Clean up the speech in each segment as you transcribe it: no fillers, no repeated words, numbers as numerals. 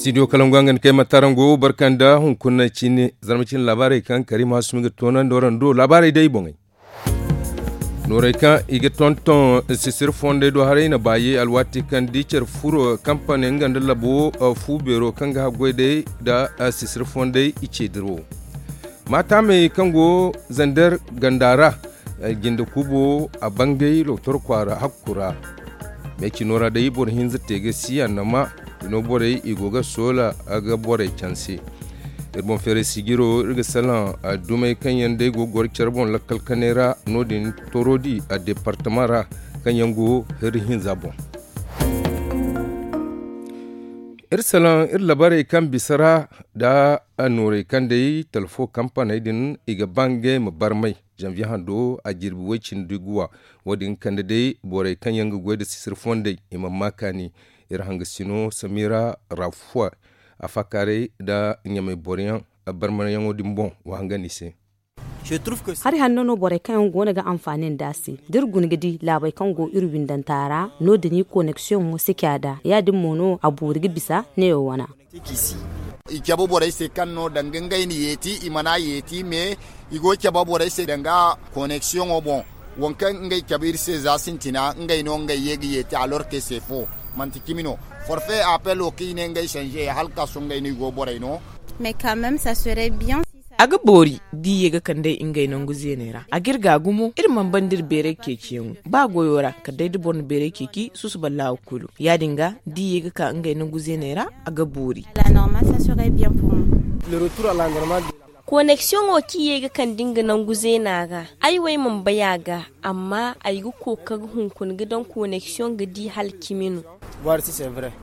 Studio Kalangwangan kai matarango barkanda hun kunna chine zarmacin labarai kan Karima Sumiga tonan dorando labarai dai bongai. Noreka iga tonton sisir fonde do harina baye alwati kan dicher furo kampane nganda labo fubero kanga hagwede da sisir fonde ichedro. Mata mai kango zandar gandara ginda kubo a bangai loktor kwara hakura. Meki nora da ibor hinza tege siya nama no bore igoga sola aga bore chansi. Irbon fere sigiro irga salan a dumai kan yande go gor charbon lakal kanera nodin torodi a departamara kan yango hirhin zabon. Irsalan labare kan bisara da anore kan dai telefo kampanai din iga bange mabarmai janvier hando a jirbi wacin duguwa wadin kan dai bore kan yango gwada sisir fonde imam makani irhanga sino samira rafwa afakare da nyame borian barmana yango dimbon wahanga nise. Har hannu bore kan go ga amfanin dasi dirgun gidi labai kan go irwin dan tara no da ni connection mu sikada ya din mono aburgi bisa ne wana ikabo bore se kan no dangangai ni yeti imana yeti me igo ikabo bore se danga connection o bon wonkan ngai kabir se zasintina ngai no ngai yegi yeti alors que c'est faux mantikimino forfait appel au qui ngai changer halka songai ni go bore no mais quand même ça serait bien aga bori di yega kande ingay no nguzenera agirga gumo irman bandir bere kekiyen ba goyora kadai de bon bere keki susu balla kulu yadinga di yega ka ingay no nguzenera aga bori la normale ça serait bien pour moi le retour à la normale connexion o ki yega kan dinga nan guzenaga ai wai mun bayaga amma ai gu kokar hunkun gidan connexion gidi halkiminu voir si c'est vrai.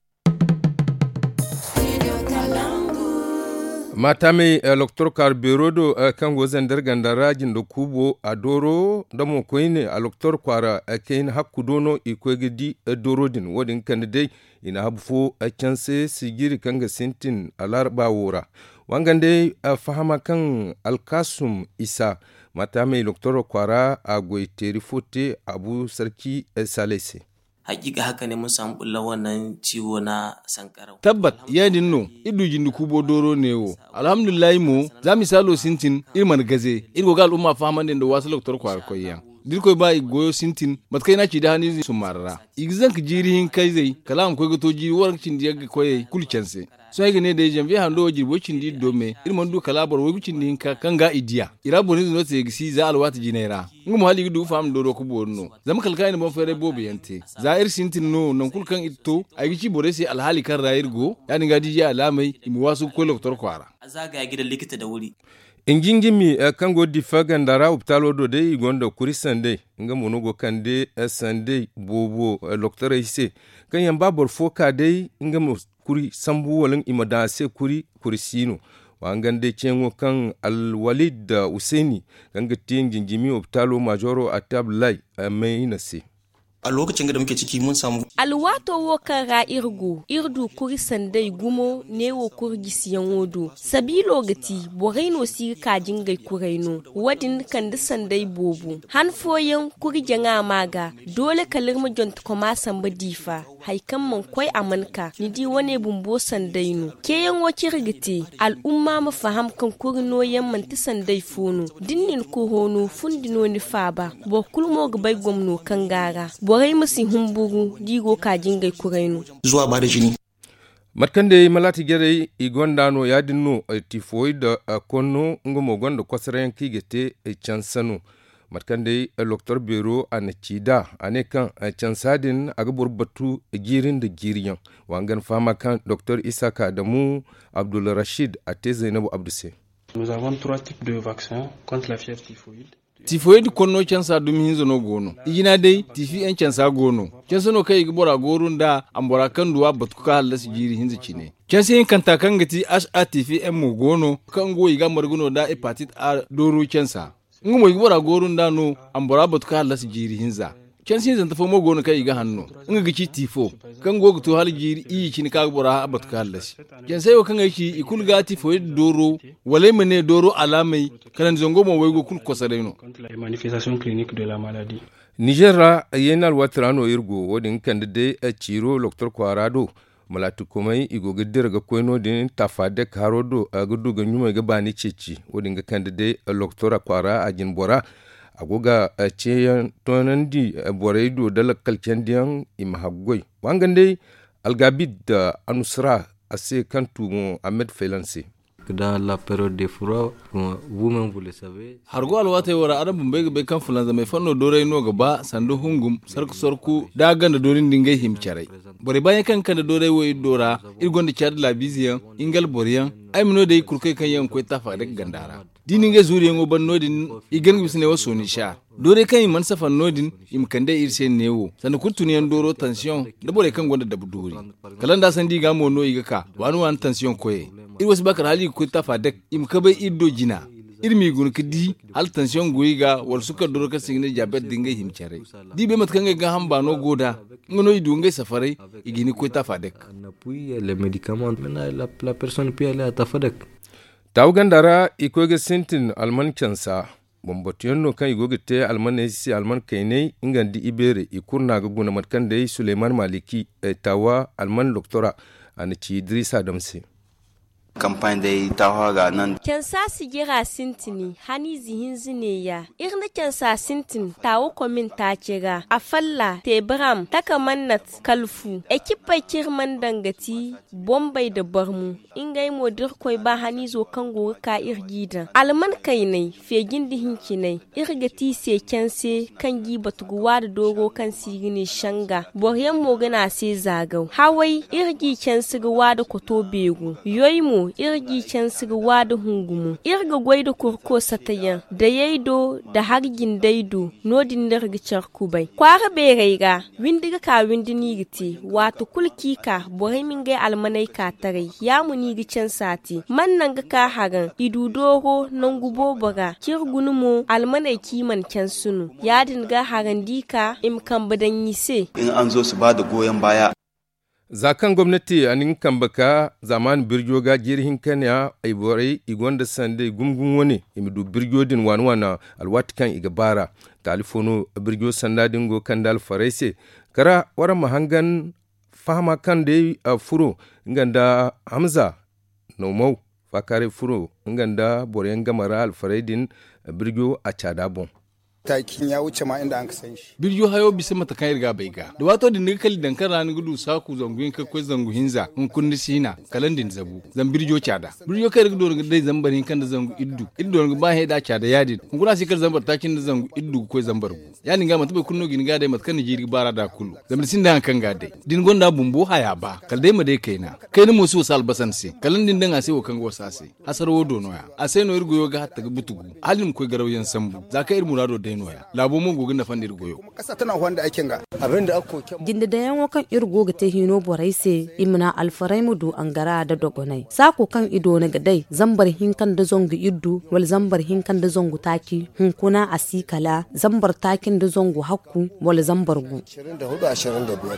Mata mai loktor karberodo kan gozan dargandara jindo kubo a doro da mo koine a loktor kwara kain hakku dono ikwegidi dorodin wadin kan dai ina habfo a canse sigiri kanga sintin alarba wora wangande fahama kan alkasum isa mata mai loktor kwara a goiteri fote abu sarki salese. Hakika haka ne mun samu bulla wannan ciwo na sankarau. Tabbat ya dinno idu jindu kubo doro ne wo. Alhamdulillah mu za mi salo sintin irman gaze irgo gal umma fahamande da wasu loktor kwar koyan. Dirko ba goyo sintin matkai na ci da hani su marara. Igzan ka jirihin kai zai kalam ko goto ji warcin da yaga koyi kulcense. So yake ne da janvier hando jirbocin di dome irman du kalabar wogicin din ka kanga idiya. Irabo ne no se gisi za alwata jinera. Ngum hali du fam doro ko borno. Zam kalkai ne mo fere bobe yante. Zair sintin no nan kulkan itto agici bore sai alhali kan rayirgo yani ngadi ya alamai imu wasu ko doktor kwara. Azaga ya gidan likita da wuri. Ingingimi kango difa gandara uptalo do de igondo kuri sande nga monogo kande sande bobo loktora ise kan yamba bor foka de nga mo kuri sambu walin imadase kuri sino wangande chengo kan alwalid usaini kanga tingingimi uptalo majoro atablai mainase a lokacin da muke ciki mun samu alwato wo kara irdu kuri sandai gumo ne wo kurgi siyan wodo sabilo gati boraino si ka jingai kuraino wadin kan da sandai bobu han foyen kuri janga maga dole kalir mu jont koma samba difa haikan man koi amanka ni di wane bumbo sandai no keyan wo kirgiti al'umma ma faham kan kuri no yamman ti sandai fono dinnin ko hono fundino ni faba bo kulmo ga bai gomno kangara borai musi humburu digo kajin gai kurainu zuwa ba da jini matkande malati gere igondano yadinno tifoid konno ngomo gondo kwasaren kigete chansano matkande loktor biro anachida anekan chansadin agbor batu girin da giriyan wangan fama kan dr isaka adamu abdul rashid ate zainabu abduse. Nous avons 3 types de vaccins contre la fièvre typhoïde. Tifoid konno cansa dum hinzo no gono igina dai tifi en cansa gono cansa no kai gbora gorun da ambora kan duwa batuka halas jiri hinzo cine cansa en kanta kan gati ha tifi en mo gono kan go iga marguno da hepatitis A doro cansa ngumo gbora gorun da no ambora batuka halas jiri hinza cansa hinzo tafo mo gono kai iga hanno gici tifo kan go to hal jiri i cini ka gbora batuka halas cansa yo kan gi ikul ga tifoid doro wale mene doro alamai kanan zongo mo wego kul kosareno les manifestations cliniques de la maladie. Nigeria yenal watrano irgo wodin kandide ciro Dr. Kwarado malatu komai igoga dirga koyno din tafade karodo agudu ga nyuma ga bani ceci wodin ga kandide loktora kwara ajin bora agoga ceyan tonandi boraido dalakal kendiyan imahaggoy wangande algabid da anusra ase kantu Ahmed Felansi. Dans la période des froids, vous-même vous le savez. Hargo alwata wara arabun bai kan fulanza mai fanno dorai no gaba sandu hungum sarku da ganda dorin dingai himcharai. Bore bayan kan da dorai wo dora irgonda chad la biziyan ingal boriyan ay mino dai kurkai kan yan ko tafa da gandara. Dinin ga zuri yango ban nodin igen bisne waso ni sha. Dore kan man safa nodin imkande irse newo sanu kurtuni yan doro tension da bore kan gonda da buduri. Kalanda sandi ga mo no igaka wanu an tension koye. Irwas bakar hali ko tafa dek imkabai iddo jina irmi gun kidi hal tension goyiga wal suka doro ka singne jabet dinga himchare di be matkan ga hamba no goda ngono idu ngai safare igini ko tafa dek puis les médicaments maintenant la personne peut aller à tafa dek tawgandara ikoge sintin alman chansa bombotiyon kan igoge te alman si alman kaine ingandi ibere ikurna ga guna matkan dai Suleiman Maliki tawa alman doktora anaci Idrissa Damsi campagne dai ta haga nan kensa sigira sintini hani zihin zineya irna kensa sintin tawo komin ta kira afalla tebram takamannat kalfu ekipa kirman dangati bombay da barmu ingai modir koy ba hani zo kango ka irgida alman kainai fegin dihin kinai irgati se kense kan gi batuguwa da dogo kan sigini shanga boryan mogana se zagau hawai irgi kensu guwa da koto begu yoymu irgi can sigwa da hungumu irga gwaido kurko satayan da yaido da hargin daido nodin da rigicar kubai kwara beraiga windiga ka windini giti wato kulkika bohemin gai almanai ka tare ya muni gicen sati mannan ga ka hagan idudoro nan gubo baga kirgunumo almanai kiman can sunu ya dinga hagan dika imkan badan yise in an zo su ba da goyon baya zakan gwamnati a ninkan baka zaman birjoga jirhin kanya aiborai igonda sande gumgun wani imidu birjodin wanwana alwatikan igabara talifono birjo sanda dingo kandal faraise kara wara mahangan fahama kan dai a furo inganda Hamza nomau fakare furo inganda boren gamara alfaraidin birjo a cadabon takin ya wuce ma inda an ka san shi birjo hayo bisa mata kan irga bai ga da wato din kali dankar ran gudu saku zanguin ka ko zangu hinza in kunni sina kalandin zabu zan birjo cada birjo kai irga don dai zambarin kan da zangu iddu ba he da cada yadi kun kuna sikar zambar takin da zangu iddu ko zambar ya ninga mata bai kunno gin ga dai mat kan jiri bara da kullu zambar sin da kan ga dai din gonda bumbu haya ba kal dai ma dai kaina kai ni musu sal basan se kalandin dan ase wo kan go sase asar wodo noya ase no irgo yoga hatta butugu halin ko garawyan sambu zaka ir murado noya labo mun gogin da fandir goyo kasa tana wanda aikin ga abin da akko ginda da yan wakan irgo ga te hino boraise imna alfarai mudu angara da dogonai sako kan ido na gadai zambar hinkan da zongu iddu wal zambar hinkan da zongu taki hunkuna asikala zambar takin da zongu hakku wal zambar gu 24-25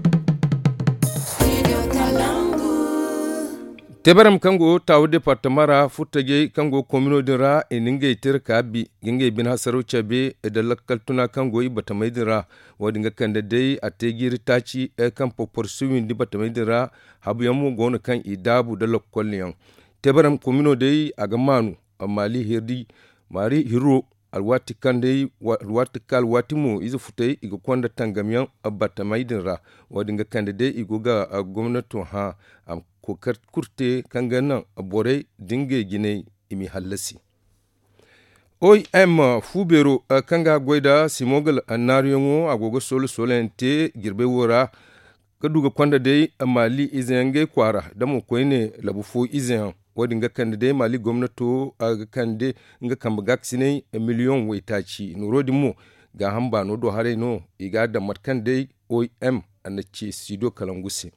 tebaram kango tawo departamara futage kango komino dira eninge tir kabi ginge bin hasaru chabe da lakaltuna kango ibatamai dira wadinga kanda dai ategiri tachi kan proporsuin di batamai dira habu yamu gona kan idabu da lakolliyan tebaram komino dai agamanu amali hirdi mari hiro alwati kande alwati kal watimo izu futai igo kwanda tangamiyan abatamai dira wadinga kanda dai igoga gwamnatin ha ko kurte kangana bore dinge gine imi hallasi OIM fubero kanga goida simogal anariyongo agogo solo solente girbe wora kaduga kwanda dai mali izenge kwara damo koine labufo izen wadinga kande dai mali gwamnato aga kande nga kamba gaksine miliyon waitaci nurodi mo ga hamba no do hare no iga da matkan dai OIM anaci sido kalangusi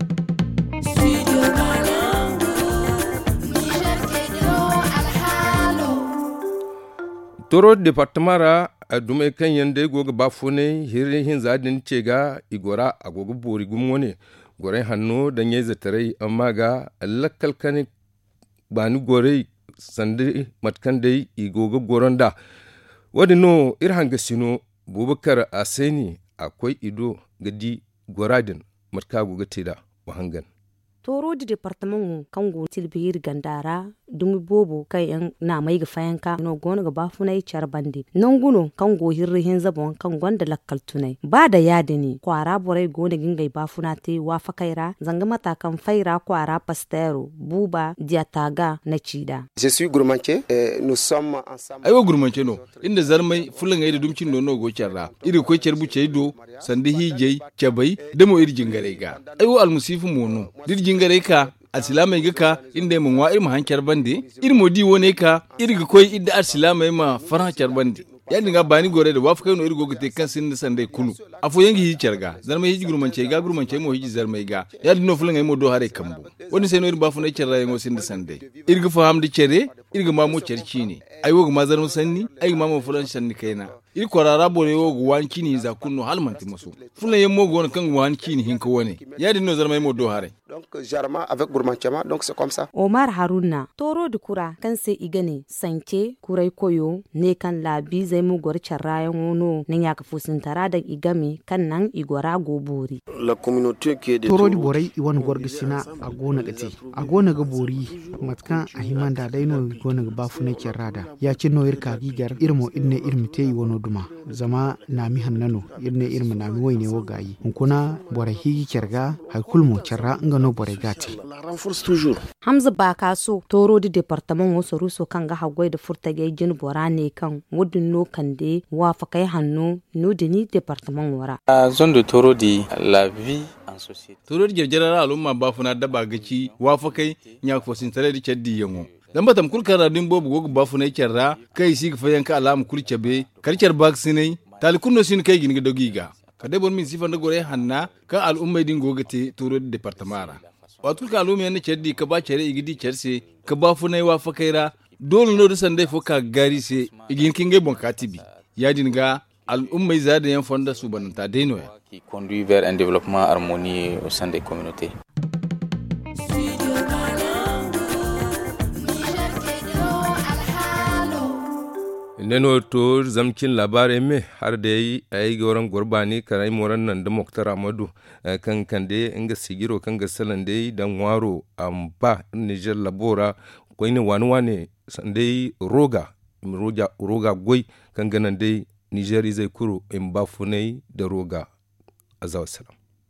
toro departamara a dume kan yande goga bafune hirin hin zadin cega igora agogo bori gumwone gore hanno da nye zatare amma ga lakkal kane bani gore sande matkan dai igogo goronda wadi no irhanga sino bubakar aseni akwai ido gadi goradin matka goga teda wahangan toro di departement kango tilbihir gandara dumi bobo kai yan na mai ga fayanka no gona ga bafunai charbandi nanguno kango hirri hin zabon kan gonda lakkal tunai ba da yadini kwara borai gona gingai bafuna te wa fakaira zanga matakan faira kwara pastero buba diataga na cida je suis gourmandier nous sommes ensemble aiwa gourmandier no inda zarmai fulan ai da dumcin no go charra iri ko cerbu ceido sandi hijei chabai demo iri jingare ga aiwa almusifu mono jingare ka asilamai ga ka inda mun wa irma hankar bande irmo di wone ka irga koi idda asilamai ma faranchar bande ya dinga bani gore da wafu kai no irgo gite kan sin sande kulu afo yangi hi charga zarmai hiji gurmance mo hiji zarmai ga ya dinno fulan ai mo do hare kambu woni sai no irba fu ne charra yango sin sande irga faham di chere irga ma mo cerci ne ai wogu ma zarmu sanni ai ma mo fulan sanni kaina iri kwarara bore wogu wanki ni za kunno halmanti musu fulan yemmo gon kan wanki ni hinka wone ya dinno zarmai mo do hare donc jarma avec gourmandement donc c'est comme ça Omar Haruna toro du kura kan se igane sanke kurai koyo ne kan labi zai mu gor charrayan wono nan ya kafusin tara da igami kan nan igora gobori la communauté qui est de toro di borai iwan gorgisina a gona ga bori matkan a himanda daino gona ga bafune charrada ya ci no irka gigar irmo idne irmite wono duma zama na mi hannano irne irma na mi woine wogayi hunkuna borai higi charga hakulmo charra ngano borai gati la renforce toujours Hamza Bakaso toro di departement wasu ruso kan ga hagwai da furtage jin bora ne kan wudin no kande wa fakai hannu no dini departement wara zone de toro di la vie en société toro di jarjara al'umma ba funa daba gaci wa fakai nya ko sin tare di ceddi yango dan batam kulkar radin bobu gogo ba funa kyarra kai si ga fayanka alam kulcebe karcar vaccine talikuno sin kai gin ga dogiga kade bon min sifan da gore hanna kan al'umma din gogate toro di departement wato ka al'umma ne ceddi ka ba cere igidi cerse ka ba funa wa fakaira dole no da sande fo ka gari se igin kinge bon katibi ya dinga al'umma za da yan fonda su bananta daino ya qui conduit vers un développement harmonieux au sein des communautés. neno to zamkin labarai me har da yi a yi gauran gurbani karai moran nan da Muktar Amadu kan kande inga sigiro kan ga salan dai dan waro amba Niger labora ko ne wani sandai roga goi kan ganan dai Niger zai kuro in ba funai da roga azawa salam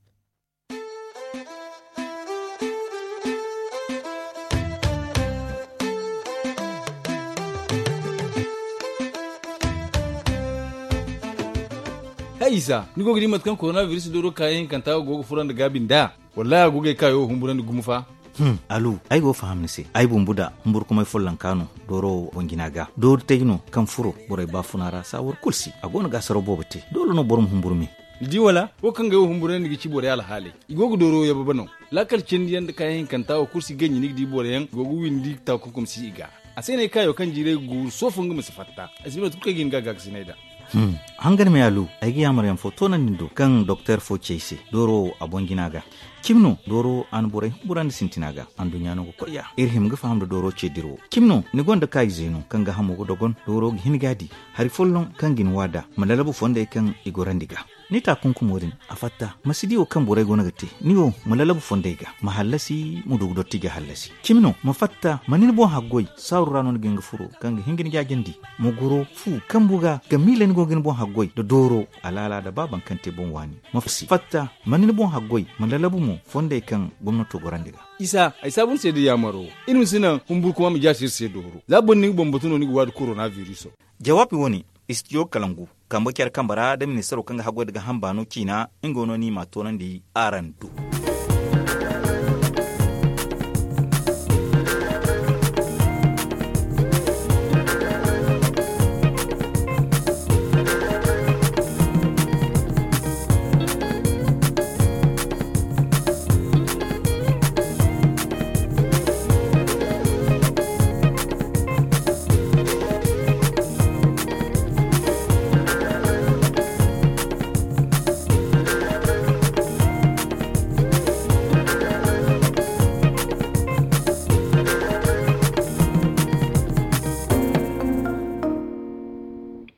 Isa ni gogi mat kan coronavirus doro kayen kan tawo gogo furan da gabin da wallahi goge kayo humburan gumufa alu ay go fahamni se ay bumbuda humbur kuma follan kanu doro wonginaga dor tegno kan furo boray ba funara sawor kulsi agona ga saro bobote dolo no borum humburmi di wala ko kan ga humburan ni gici bore ala hale igogo doro yaba bano lakal cendiyan da kayen kan tawo kursi ganyi ni di bore yan gogo windi ta ko kumsi iga asene kayo kan jire gu sofun gum sifatta asime tuka gin ga sineda hangar me alu aygi yamaryam fotona nindo kan docteur fo cheise doro abonginaga kimno doro an bore burandi sintinaga andu nyano ko koya irhim ga famdo doro chediro kimno ni gonda kay zeno kan ga hamugo dogon doro hingadi hari follon kan gin wada malalabu fonde kan igorandiga ni ta kunkumorin afatta masidi o kan bore gona gate niwo malalabu fonde ga mahallasi mudu dottiga hallasi kimno mafatta manin bo haggoi sawrano ni genga furo kan hingin jagendi mogoro fu kan buga ga milen gogin bo haggoi do doro alala da baban kante bon wani mafsi fatta manin bo haggoi malalabu mu fonde kan gwamnato gorandiga isa ay sabun se de yamaro inu sina humbur kuma mi jasir se doro zabon ni bombotuno ni wad coronavirus jawabi woni istiyo kalangu kamba kyar kambara da ministero kanga hagwa daga hambano kina ingono ni matonan di arantu